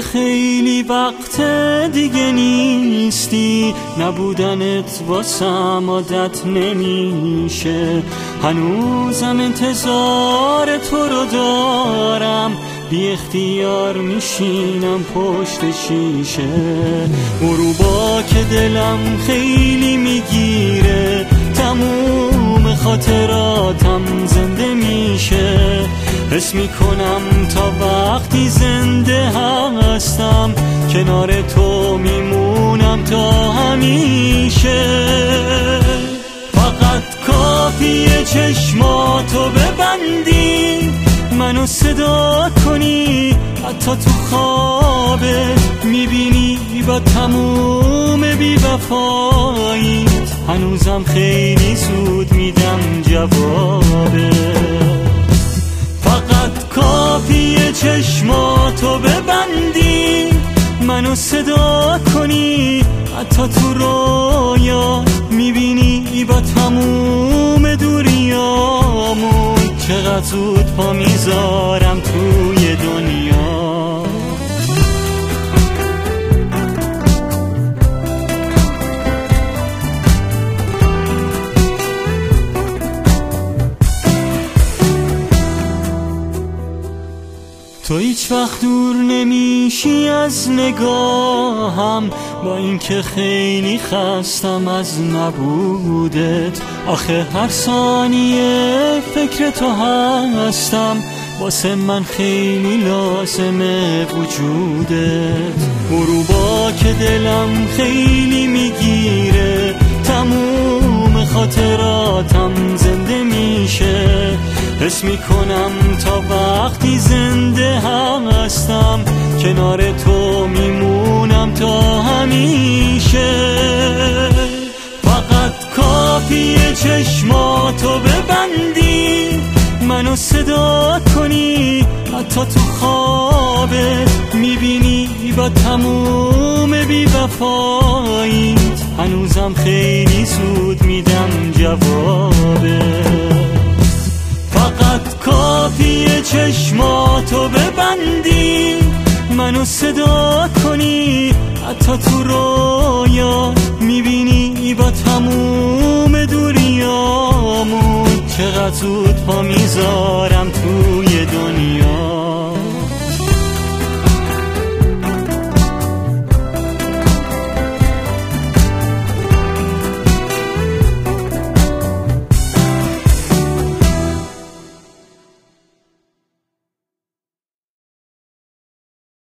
خیلی وقت دیگه نیستی، نبودنت واسم عادت نمیشه. هنوزم انتظار تو رو دارم، بی اختیار میشینم پشت شیشه. غروبا که دلم خیلی میگیره، تموم خاطراتم زنده میشه. حس میکنم تا وقتی زنده هستم، کنار تو میمونم تا همیشه. فقط کافیه چشماتو ببندی، منو صدا کنی، حتی تو خوابت میبینی با تموم بی‌وفاییت. هنوزم خیلی زود میدم جوابت. فقط کافیه چشماتو ببندی، منو صدا کنی، حتی تو رویا میبینی با تموم دوریامون. چقدر زود پا میذارم توی دنیا. تو هیچ وقت دور نمیشی از نگاهم، با اینکه خیلی خستم از نبودت. آخه هر ثانیه فکر تو هستم، واسه من خیلی لازمه وجودت. غروبا که دلم خیلی میگیره، تموم خاطراتم زنده میشه. حس میکنم تا وقتی زنده هستم، کنار تو میمونم تا همیشه. فقط کافیه چشماتو ببندی، منو صدا کنی، حتی تو خوابت میبینی با تموم بی‌وفاییت. هنوزم خیلی زود میدم جوابت. فقط کافیه چشماتو ببندی، منو صدا کنی، حتی تو رویا میبینی با تموم دوریامون. چقدر زود پا میذارم